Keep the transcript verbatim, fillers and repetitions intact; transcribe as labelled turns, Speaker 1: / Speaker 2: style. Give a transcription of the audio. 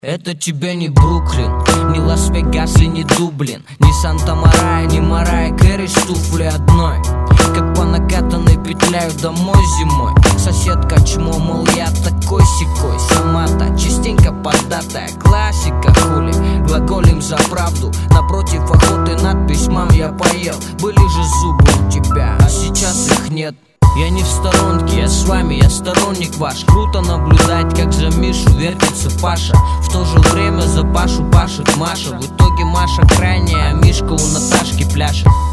Speaker 1: Это тебе не Бруклин, не Лас-Вегас и не Дублин, не Санта-Мария, не Марайя Кэрри с туфли одной. Как по накатанной петляю домой зимой. Соседка чмо, мол, я такой-сякой. Сама-то частенько поддатая классика, хули глаголем за правду. Напротив охоты надпись «Мам, я поел». Были же зубы у тебя, а сейчас их нет. Я не в сторонке, я с вами, я сторонник ваш. Круто наблюдать, как за Мишу вертится Паша. В то же время за Пашу пашет Маша. В итоге Маша крайняя, а Мишка у Наташки пляшет.